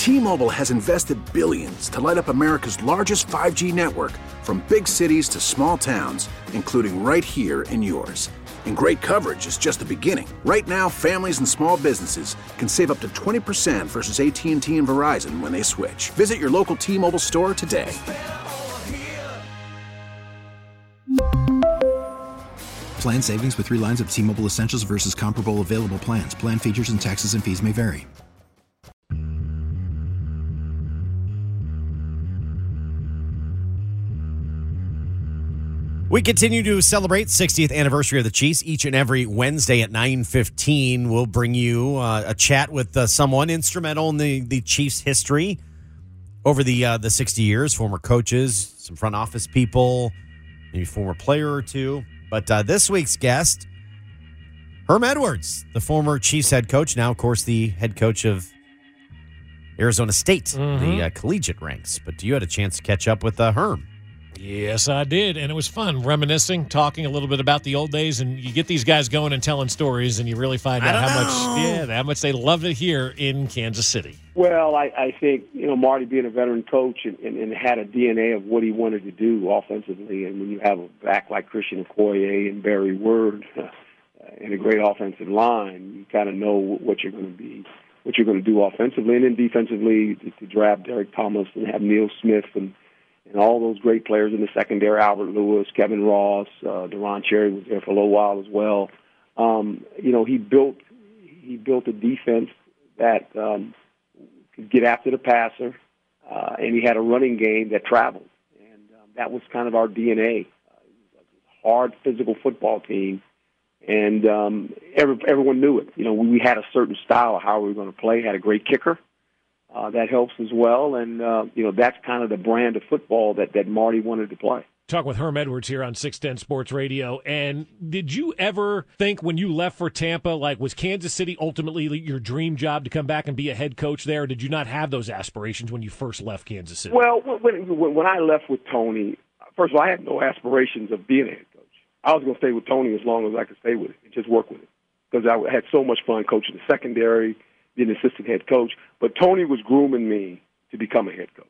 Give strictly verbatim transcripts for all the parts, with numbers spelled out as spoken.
T-Mobile has invested billions to light up America's largest five G network, from big cities to small towns, including right here in yours. And great coverage is just the beginning. Right now, families and small businesses can save up to twenty percent versus A T and T and Verizon when they switch. Visit your local T-Mobile store today. Plan savings with three lines of T-Mobile Essentials versus comparable available plans. Plan features and taxes and fees may vary. We continue to celebrate sixtieth anniversary of the Chiefs each and every Wednesday at nine fifteen. We'll bring you uh, a chat with uh, someone instrumental in the, the Chiefs' history over the uh, the sixty years, former coaches, some front office people, maybe former player or two. But uh, this week's guest, Herm Edwards, the former Chiefs head coach, now, of course, the head coach of Arizona State, mm-hmm. the uh, collegiate ranks. But you had a chance to catch up with uh, Herm. Yes, I did, and it was fun reminiscing, talking a little bit about the old days, and you get these guys going and telling stories, and you really find out how know. much, yeah, how much they love it here in Kansas City. Well, I, I think, you know, Marty being a veteran coach and, and, and had a D N A of what he wanted to do offensively, and when you have a back like Christian Okoye and Barry Word uh, and a great offensive line, you kind of know what you're going to be, what you're going to do offensively, and then defensively to, to draft Derek Thomas and have Neil Smith and and all those great players in the secondary, Albert Lewis, Kevin Ross, uh, Deron Cherry was there for a little while as well. Um, you know, he built he built a defense that um, could get after the passer, uh, and he had a running game that traveled. And um, that was kind of our D N A. Uh, it was a hard, physical football team, and um, every, everyone knew it. You know, we, we had a certain style of how we were going to play, had a great kicker. Uh, that helps as well, and uh, you know that's kind of the brand of football that, that Marty wanted to play. Talk with Herm Edwards here on six ten Sports Radio. And did you ever think when you left for Tampa, like was Kansas City ultimately your dream job to come back and be a head coach there, or did you not have those aspirations when you first left Kansas City? Well, when, when I left with Tony, first of all, I had no aspirations of being a head coach. I was going to stay with Tony as long as I could stay with him and just work with him, because I had so much fun coaching the secondary, being an assistant head coach. But Tony was grooming me to become a head coach.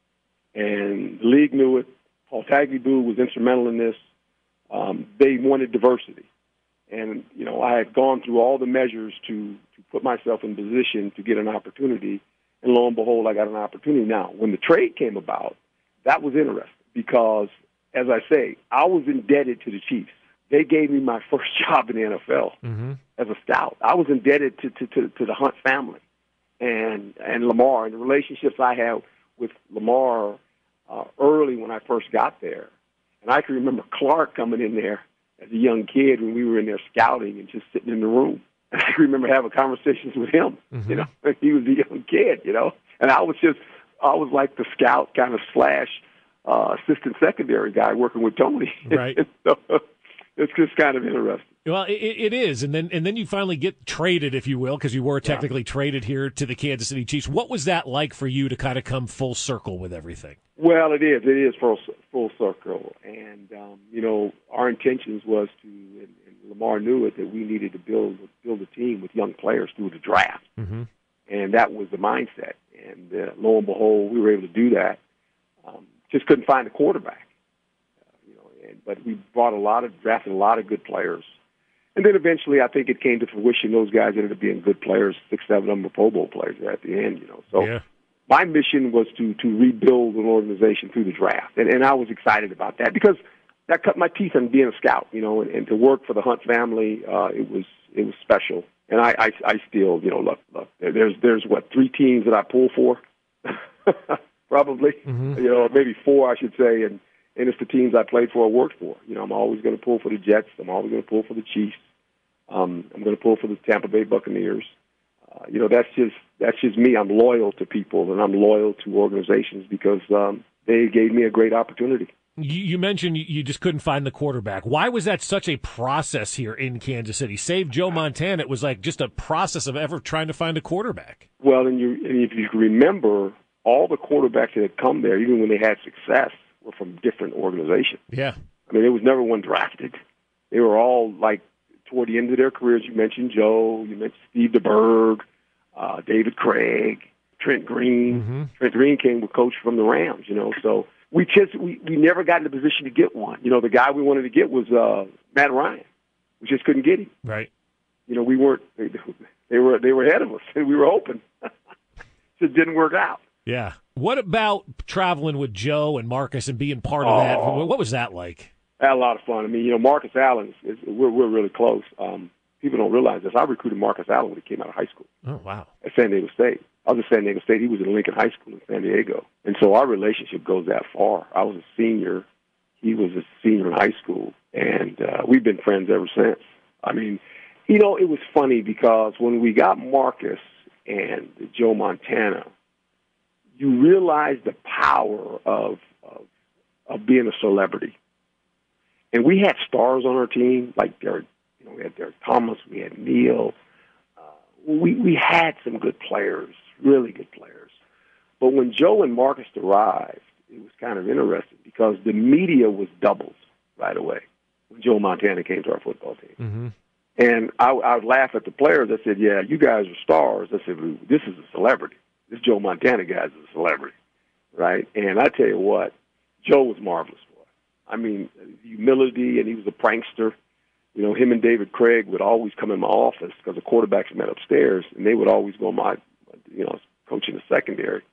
And the league knew it. Paul Tagliabue was instrumental in this. Um, they wanted diversity. And, you know, I had gone through all the measures to, to put myself in position to get an opportunity. And lo and behold, I got an opportunity. Now, when the trade came about, that was interesting because, as I say, I was indebted to the Chiefs. They gave me my first job in the N F L mm-hmm. as a scout. I was indebted to, to, to, to the Hunt family and and Lamar, and the relationships I had with Lamar uh, early when I first got there. And I can remember Clark coming in there as a young kid when we were in there scouting and just sitting in the room. And I can remember having conversations with him, mm-hmm. you know, he was a young kid, you know. And I was just, I was like the scout kind of slash uh, assistant secondary guy working with Tony. Right. So, it's just kind of interesting. Well, it, it is, and then and then you finally get traded, if you will, because you were technically yeah. traded here to the Kansas City Chiefs. What was that like for you to kind of come full circle with everything? Well, it is. It is full, full circle. And, um, you know, our intentions was to, and, and Lamar knew it, that we needed to build build a team with young players through the draft. Mm-hmm. And that was the mindset. And uh, lo and behold, we were able to do that. Um, just couldn't find a quarterback. But we brought a lot of, drafted a lot of good players. And then eventually I think it came to fruition. Those guys ended up being good players. Six, seven of them were Pro Bowl players at the end, you know. So yeah. my mission was to, to rebuild an organization through the draft. And, and I was excited about that because that cut my teeth on being a scout, you know, and, and to work for the Hunt family, uh, it was it was special. And I, I, I still, you know, look, look, there's, there's what, three teams that I pull for? Probably. Mm-hmm. You know, maybe four, I should say, and And it's the teams I played for or worked for. You know, I'm always going to pull for the Jets. I'm always going to pull for the Chiefs. Um, I'm going to pull for the Tampa Bay Buccaneers. Uh, you know, that's just that's just me. I'm loyal to people, and I'm loyal to organizations because um, they gave me a great opportunity. You mentioned you just couldn't find the quarterback. Why was that such a process here in Kansas City? Save Joe Montana, it was like just a process of ever trying to find a quarterback. Well, and, you, and if you remember, all the quarterbacks that had come there, even when they had success, were from different organizations. Yeah. I mean, there was never one drafted. They were all, like, toward the end of their careers. You mentioned Joe. You mentioned Steve DeBerg, uh, David Craig, Trent Green. Mm-hmm. Trent Green came with coach from the Rams, you know. So we just we, we never got in the position to get one. You know, the guy we wanted to get was uh, Matt Ryan. We just couldn't get him. Right. You know, we weren't. They, they were they were ahead of us, and we were open. It didn't work out. Yeah. What about traveling with Joe and Marcus and being part of Oh. that? What was that like? I had a lot of fun. I mean, you know, Marcus Allen is, is we're we're really close. Um, people don't realize this. I recruited Marcus Allen when he came out of high school Oh, wow. at San Diego State. I was at San Diego State. He was in Lincoln High School in San Diego, and so our relationship goes that far. I was a senior. He was a senior in high school, and uh, we've been friends ever since. I mean, you know, it was funny because when we got Marcus and Joe Montana, you realize the power of, of of being a celebrity. And we had stars on our team, like Derek, you know, we had Derek Thomas, we had Neil. Uh, we we had some good players, really good players. But when Joe and Marcus arrived, it was kind of interesting because the media was doubled right away when Joe Montana came to our football team. Mm-hmm. And I, I would laugh at the players. I said, yeah, you guys are stars. I said, this is a celebrity. This Joe Montana guy is a celebrity, right? And I tell you what, Joe was marvelous, boy. I mean, humility, and he was a prankster. You know, him and David Craig would always come in my office because the quarterbacks met upstairs, and they would always go my, you know, coaching the secondary.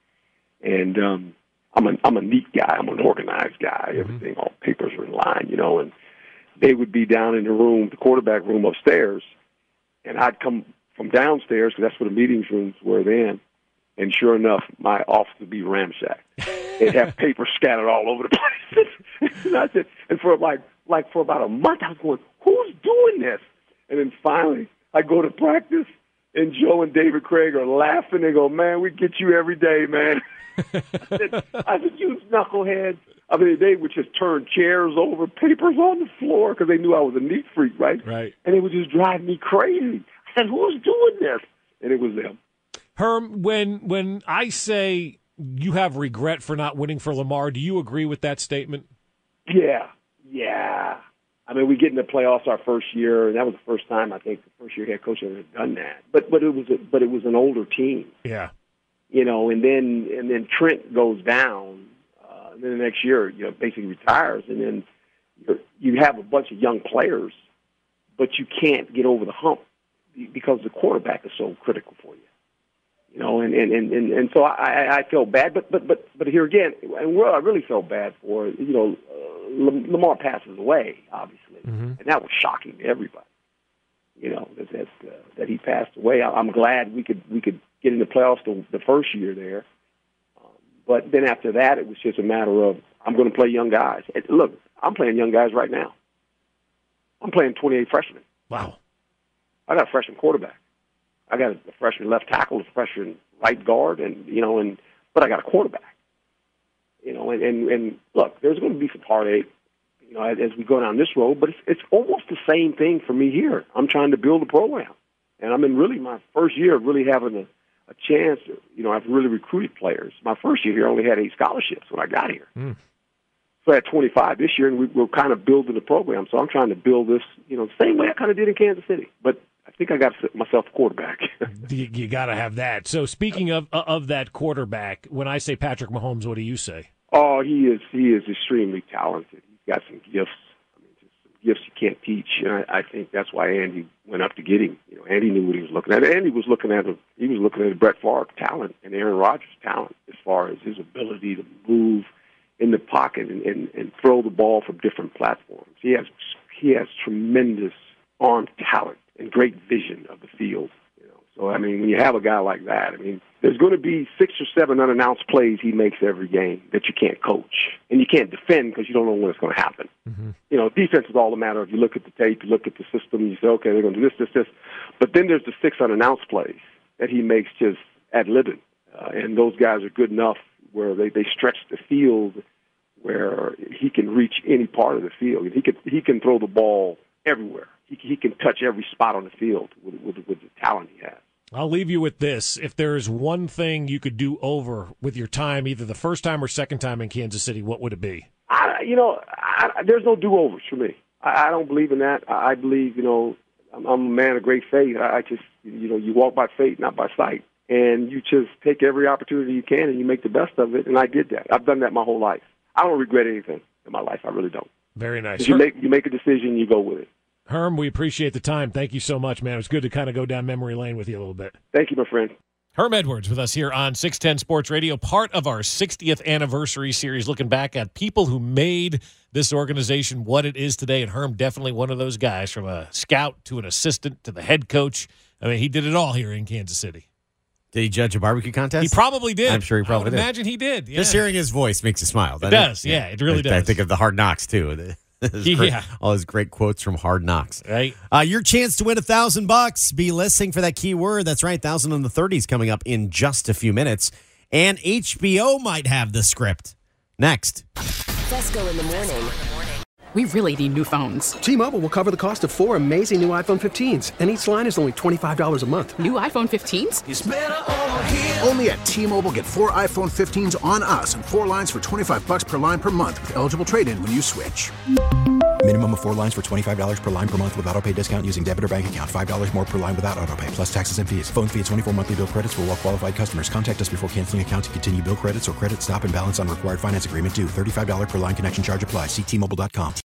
And um, I'm a I'm a neat guy. I'm an organized guy. Mm-hmm. Everything, all papers are in line, you know. And they would be down in the room, the quarterback room upstairs, and I'd come from downstairs because that's where the meetings rooms were then. And sure enough, my office would be ramshacked. It'd have paper scattered all over the place. and I said, and for like like for about a month, I was going, "Who's doing this?" And then finally, I go to practice, and Joe and David Craig are laughing. They go, "Man, we get you every day, man." I said, I said, "You knuckleheads." I mean, they would just turn chairs over, papers on the floor, because they knew I was a neat freak, right? Right. And it would just drive me crazy. I said, "Who's doing this?" And it was them. Herm, when when I say you have regret for not winning for Lamar, do you agree with that statement? Yeah, yeah. I mean, we get in the playoffs our first year, and that was the first time I think the first year head coach ever had done that. But but it was a, but it was an older team, Yeah. you know. And then and then Trent goes down, uh, and then the next year, you know, basically retires, and then you're, you have a bunch of young players, but you can't get over the hump because the quarterback is so critical for you. You know, and, and, and, and so I, I felt bad, but but but but here again, and what I really felt bad for, you know, uh, Lamar passes away, obviously, Mm-hmm. and that was shocking to everybody. You know, that that, uh, that he passed away. I, I'm glad we could we could get in the playoffs the, the first year there, um, but then after that, it was just a matter of I'm going to play young guys. And look, I'm playing young guys right now. I'm playing twenty-eight freshmen. Wow. I got a freshman quarterback. I got a freshman left tackle, a freshman right guard, and you know, and but I got a quarterback. You know, and and, and look, there's going to be some heartache, you know, as, as we go down this road. But it's it's almost the same thing for me here. I'm trying to build a program, and I'm in really my first year of really having a, a chance. You know, I've really recruited players. My first year here, I only had eight scholarships when I got here. Mm. So I had twenty-five this year, and we, we're kind of building the program. So I'm trying to build this, you know, the same way I kind of did in Kansas City, but I think I got myself a quarterback. You, you got to have that. So speaking of of that quarterback, when I say Patrick Mahomes, what do you say? Oh, he is he is extremely talented. He's got some gifts. I mean, just some gifts you can't teach. And I, I think that's why Andy went up to get him. You know, Andy knew what he was looking at. Andy was looking at a, he was looking at Brett Favre talent and Aaron Rodgers' talent as far as his ability to move in the pocket and, and, and throw the ball from different platforms. He has he has tremendous arm talent and great vision of the field. You know, so I mean, when you have a guy like that, I mean, there's going to be six or seven unannounced plays he makes every game that you can't coach and you can't defend because you don't know when it's going to happen. Mm-hmm. You know, defense is all a matter of you look at the tape, you look at the system, you say, okay, they're going to do this, this, this. But then there's the six unannounced plays that he makes just ad libbing, uh, and those guys are good enough where they, they stretch the field where he can reach any part of the field. He can he can throw the ball everywhere. He, he can touch every spot on the field with, with, with the talent he has. I'll leave you with this. If there is one thing you could do over with your time, either the first time or second time in Kansas City, what would it be? I, you know, I, there's no do-overs for me. I, I don't believe in that. I, I believe, you know, I'm, I'm a man of great faith. I, I just, you know, you walk by faith, not by sight. and you just take every opportunity you can and you make the best of it. And I did that. I've done that my whole life. I don't regret anything in my life. I really don't. Very nice. You make you make a decision, you go with it. Herm, we appreciate the time. Thank you so much, man. It was good to kind of go down memory lane with you a little bit. Thank you, my friend. Herm Edwards with us here on six ten Sports Radio, part of our sixtieth anniversary series, looking back at people who made this organization what it is today. And Herm, definitely one of those guys, from a scout to an assistant to the head coach. I mean, he did it all here in Kansas City. Did he judge a barbecue contest? He probably did. I'm sure he probably I would did. Imagine he did. Yeah. Just hearing his voice makes you smile. It does. It? Yeah, it really I, does. I think of the Hard Knocks, too. Yeah. Great, all his great quotes from Hard Knocks. Right. Uh, your chance to win a thousand bucks. Be listening for that keyword. That's right. Thousand in the thirties coming up in just a few minutes. And H B O might have the script. Next. Fesco in the morning. We really need new phones. T-Mobile will cover the cost of four amazing new iPhone fifteens, and each line is only twenty-five dollars a month. New iPhone fifteens? It's better over here. Only at T-Mobile, get four iPhone fifteens on us and four lines for twenty-five bucks per line per month with eligible trade-in when you switch. Minimum of four lines for twenty-five dollars per line per month with autopay discount using debit or bank account. five dollars more per line without autopay, plus taxes and fees. Phone fee at twenty-four monthly bill credits for well-qualified customers. Contact us before canceling account to continue bill credits or credit stop and balance on required finance agreement due. thirty-five dollars per line connection charge applies. See T Mobile dot com.